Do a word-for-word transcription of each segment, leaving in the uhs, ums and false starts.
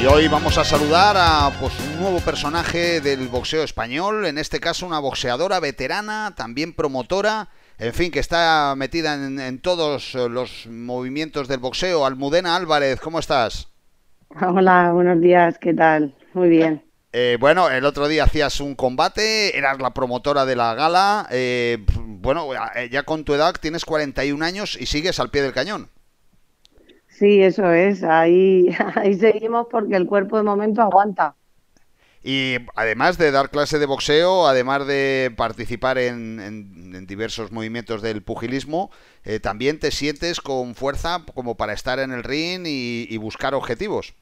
Y hoy vamos a saludar a pues, un nuevo personaje del boxeo español, en este caso una boxeadora veterana, también promotora, en fin, que está metida en, en todos los movimientos del boxeo. Almudena Álvarez, ¿cómo estás? Hola, buenos días, ¿qué tal? Muy bien. Eh, bueno, el otro día hacías un combate, eras la promotora de la gala, eh, bueno, ya con tu edad tienes cuarenta y un años y sigues al pie del cañón. Sí, eso es, ahí, ahí seguimos porque el cuerpo de momento aguanta. Y además de dar clase de boxeo, además de participar en, en, en diversos movimientos del pugilismo, eh, también te sientes con fuerza como para estar en el ring y, y buscar objetivos.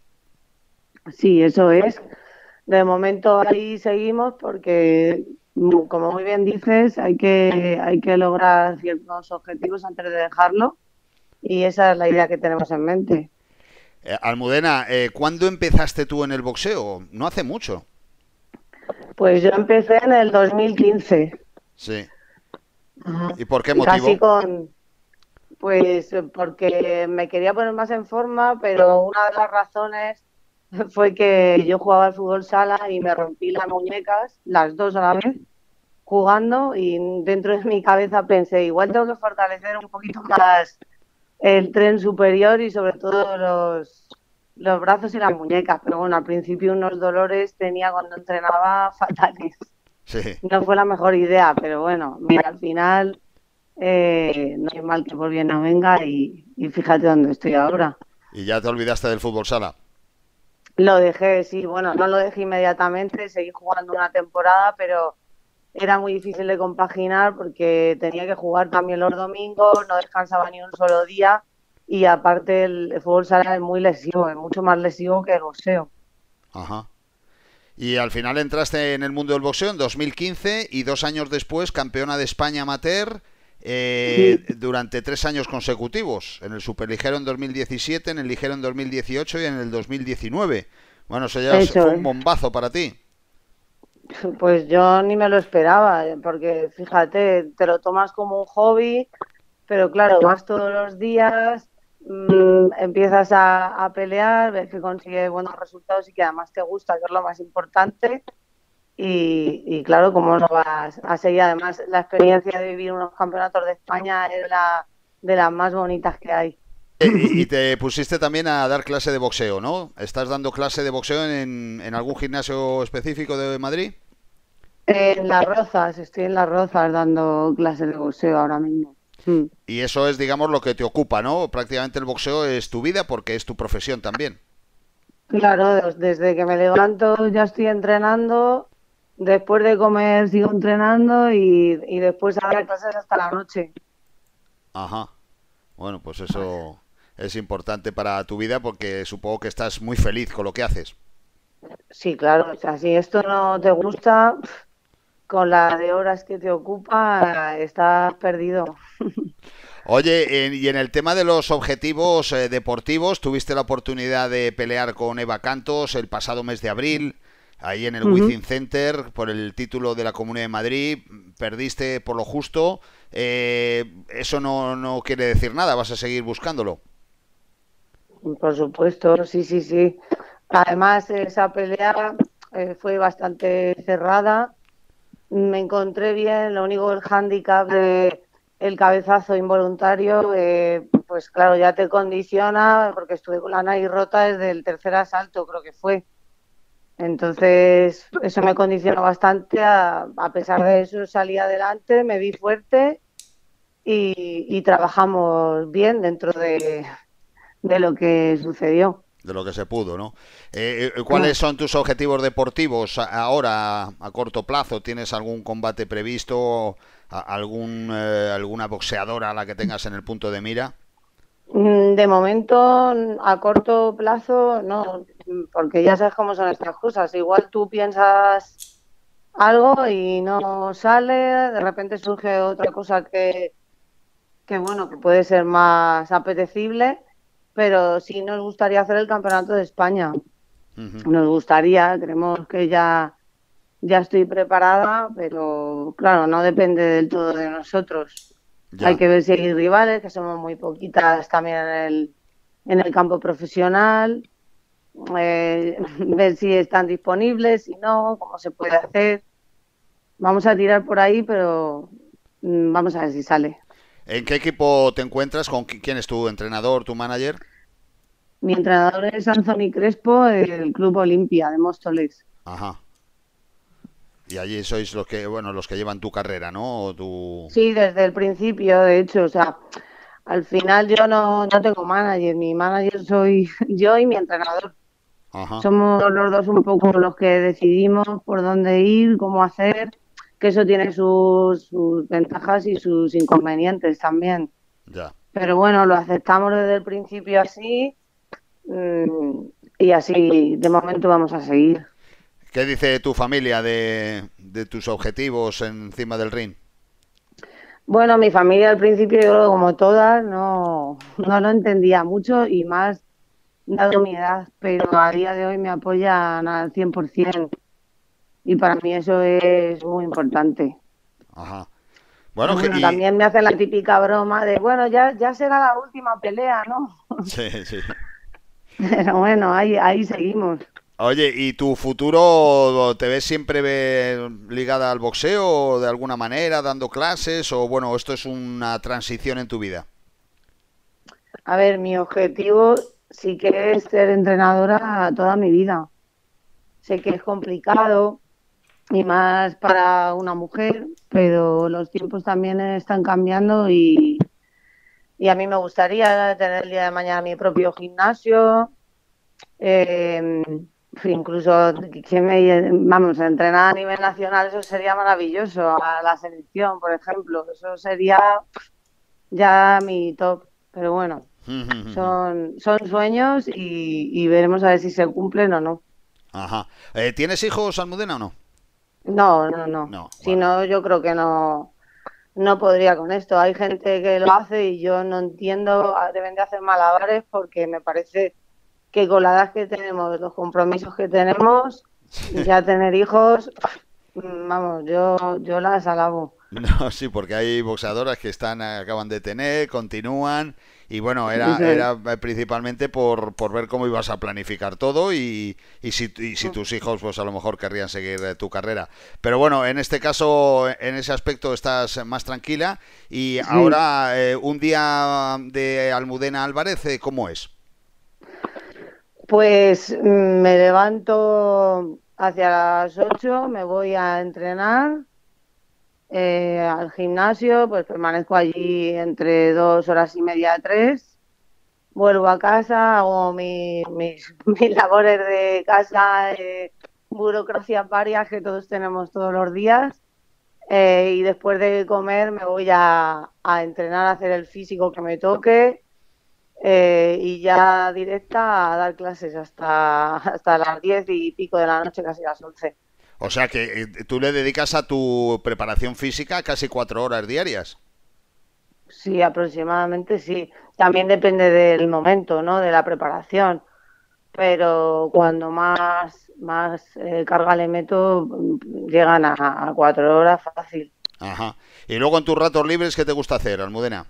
Sí, eso es. De momento ahí seguimos porque, mm, como muy bien dices, hay que, hay que lograr ciertos objetivos antes de dejarlo y esa es la idea que tenemos en mente. Eh, Almudena, eh, ¿cuándo empezaste tú en el boxeo? No hace mucho. Pues yo empecé en el dos mil quince. Sí. Ajá. ¿Y por qué Y casi motivo? con, pues porque me quería poner más en forma, pero una de las razones fue que yo jugaba al fútbol sala y me rompí las muñecas, las dos a la vez, jugando y dentro de mi cabeza pensé, igual tengo que fortalecer un poquito más el tren superior y sobre todo los, los brazos y las muñecas. Pero bueno, al principio unos dolores tenía cuando entrenaba fatales. Sí. No fue la mejor idea, pero bueno, mira, al final eh, no hay mal que por bien no venga y, y fíjate dónde estoy ahora. Y ya te olvidaste del fútbol sala. Lo dejé, sí, bueno, no lo dejé inmediatamente, seguí jugando una temporada, pero era muy difícil de compaginar porque tenía que jugar también los domingos, no descansaba ni un solo día y aparte el, el fútbol sala es muy lesivo, es mucho más lesivo que el boxeo. Ajá. Y al final entraste en el mundo del boxeo en dos mil quince y dos años después campeona de España amateur eh, Sí, durante tres años consecutivos. En el superligero en dos mil diecisiete, en el ligero en dos mil dieciocho y en el dos mil diecinueve. Bueno, eso ya eso fue un es. bombazo para ti. Pues yo ni me lo esperaba, eh, porque fíjate, te lo tomas como un hobby, pero claro, vas todos los días, mmm, empiezas a, a pelear, ves que consigues buenos resultados y que además te gusta, que es lo más importante. Y, y claro, como no vas a seguir, además la experiencia de vivir unos campeonatos de España es la de las más bonitas que hay. Eh, y, y te pusiste también a dar clase de boxeo, ¿no? ¿Estás dando clase de boxeo en, en algún gimnasio específico de Madrid? En Las Rozas, estoy en Las Rozas dando clases de boxeo ahora mismo. Mm. Y eso es, digamos, lo que te ocupa, ¿no? Prácticamente el boxeo es tu vida porque es tu profesión también. Claro, des- desde que me levanto ya estoy entrenando, después de comer sigo entrenando y, y después a dar clases hasta la noche. Ajá. Bueno, pues eso es importante para tu vida porque supongo que estás muy feliz con lo que haces. Sí, claro, o sea, si esto no te gusta, con la de horas que te ocupa, estás perdido. Oye, en- y en el tema de los objetivos eh, deportivos, tuviste la oportunidad de pelear con Eva Cantos el pasado mes de abril, ahí en el Ujú. Wizzing Center, por el título de la Comunidad de Madrid. Perdiste por lo justo. Eh, eso no, no quiere decir nada, vas a seguir buscándolo. Por supuesto, sí, sí, sí. Además, esa pelea eh, fue bastante cerrada. Me encontré bien, lo único el hándicap de el cabezazo involuntario, eh, pues claro, ya te condiciona, porque estuve con la nariz rota desde el tercer asalto, creo que fue. Entonces, eso me condicionó bastante. A, a pesar de eso, salí adelante, me vi fuerte y, y trabajamos bien dentro de, de lo que sucedió. De lo que se pudo, ¿no? Eh, eh, ¿Cuáles Claro. son tus objetivos deportivos a- ahora, a corto plazo? ¿Tienes algún combate previsto? A- ¿Algún, eh, alguna boxeadora a la que tengas en el punto de mira? Mm, De momento, a corto plazo, no, porque ya sabes cómo son estas cosas. Igual tú piensas algo y no sale, de repente surge otra cosa que, que bueno, que puede ser más apetecible, pero sí nos gustaría hacer el Campeonato de España. Ujú. Nos gustaría, creemos que ya, ya estoy preparada, pero claro, no depende del todo de nosotros. Hay Ya. que ver si hay rivales, que somos muy poquitas también en el, en el campo profesional. eh, ver si están disponibles, si no, cómo se puede hacer. Vamos a tirar por ahí, pero mm, vamos a ver si sale. ¿En qué equipo te encuentras? ¿Con qui- quién es tu entrenador, tu manager? Mi entrenador es Anthony Crespo del Club Olimpia de Móstoles. Ajá. Y allí sois los que, bueno, los que llevan tu carrera, ¿no? O tu... Sí, desde el principio, de hecho, o sea, al final yo no, no tengo manager, mi manager soy yo y mi entrenador. Ajá. Somos los dos un poco los que decidimos por dónde ir, cómo hacer, que eso tiene sus, sus ventajas y sus inconvenientes también. Ya. Pero bueno, lo aceptamos desde el principio así, mm, y así de momento vamos a seguir. ¿Qué dice tu familia de, de tus objetivos encima del ring? Bueno, mi familia al principio, yo creo que como todas, no, no lo entendía mucho y más dado mi edad, pero a día de hoy me apoyan al cien por ciento y para mí eso es muy importante. Ajá. Pero Bueno, que, bueno, y... también me hacen la típica broma de, bueno, ya, ya será la última pelea, ¿no? Sí, sí. Pero bueno, ahí, ahí seguimos. Oye, ¿y tu futuro te ves siempre ve- ligada al boxeo de alguna manera, dando clases? O bueno, esto es una transición en tu vida. A ver, mi objetivo sí que es ser entrenadora toda mi vida. Sé que es complicado y más para una mujer, pero los tiempos también están cambiando y, y a mí me gustaría tener el día de mañana mi propio gimnasio, eh, incluso que me, vamos, entrenar a nivel nacional, eso sería maravilloso, a la selección, por ejemplo, eso sería ya mi top, pero bueno, son, son sueños y, y veremos a ver si se cumplen o no. Ajá. Eh, ¿tienes hijos, Almudena, o no? No, no, no. No, Si vale. no, yo creo que no, no podría con esto. Hay gente que lo hace y yo no entiendo, ah, deben de hacer malabares porque me parece que con la edad que tenemos, los compromisos que tenemos, ya tener hijos, mm, vamos, yo, yo las alabo. No, sí, porque hay boxeadoras que están, acaban de tener, continúan, y bueno, era, Eso es. era principalmente por, por ver cómo ibas a planificar todo y, y si, y si tus hijos, pues a lo mejor querrían seguir eh, tu carrera. Pero bueno, en este caso, en ese aspecto estás más tranquila. Y Sí. ahora, eh, un día de Almudena Álvarez, eh, ¿cómo es? Pues mm, me levanto hacia las ocho, me voy a entrenar eh, al gimnasio, pues permanezco allí entre dos horas y media, tres. Vuelvo a casa, hago mi- mis, mis labores de casa, eh, burocracias varias que todos tenemos todos los días. Eh, y después de comer me voy a, a entrenar, a hacer el físico que me toque, eh, y ya directa a dar clases hasta, hasta las diez y pico de la noche, casi las once. O sea que eh, tú le dedicas a tu preparación física casi cuatro horas diarias. Sí, aproximadamente sí. También depende del momento, ¿no? De la preparación. Pero cuando más, más eh, carga le meto, mm, llegan a, a cuatro horas fácil. Ajá. Y luego en tus ratos libres, ¿qué te gusta hacer, Almudena?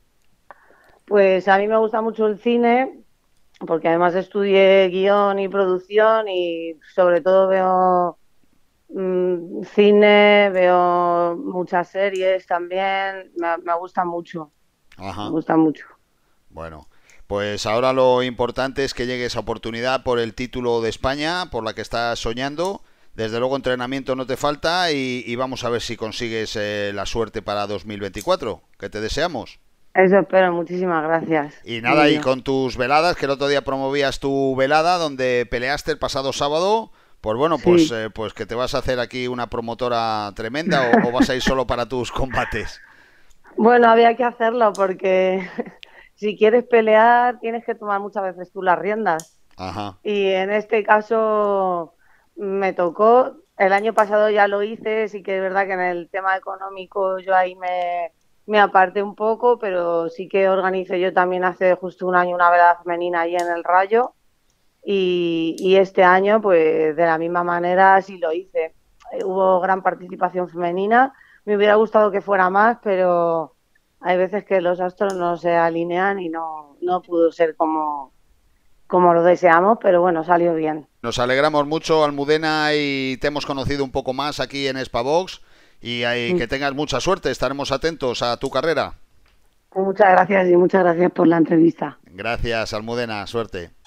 Pues a mí me gusta mucho el cine, porque además estudié guión y producción y sobre todo veo mm, cine, veo muchas series también, me, me gusta mucho, me Ajá. gusta mucho. Bueno, pues ahora lo importante es que llegue esa oportunidad por el título de España, por la que estás soñando. Desde luego entrenamiento no te falta y, y vamos a ver si consigues eh, la suerte para dos mil veinticuatro, que te deseamos. Eso espero, muchísimas gracias, Y nada, y Emilio. con tus veladas, que el otro día promovías tu velada donde peleaste el pasado sábado, pues bueno, pues, Sí. eh, pues que te vas a hacer aquí una promotora tremenda o, o vas a ir solo para tus combates. Bueno, había que hacerlo porque si quieres pelear tienes que tomar muchas veces tú las riendas. Ajá, Y en este caso me tocó, el año pasado ya lo hice, sí que es verdad que en el tema económico yo ahí me, me aparté un poco, pero sí que organicé yo también hace justo un año una velada femenina ahí en el Rayo y, y este año pues de la misma manera sí lo hice. Eh, Hubo gran participación femenina, me hubiera gustado que fuera más, pero hay veces que los astros no se alinean y no, no pudo ser como como lo deseamos, pero bueno, salió bien. Nos alegramos mucho, Almudena, y te hemos conocido un poco más aquí en Spavox y, y que tengas mucha suerte. Estaremos atentos a tu carrera. Muchas gracias y muchas gracias por la entrevista. Gracias, Almudena. Suerte.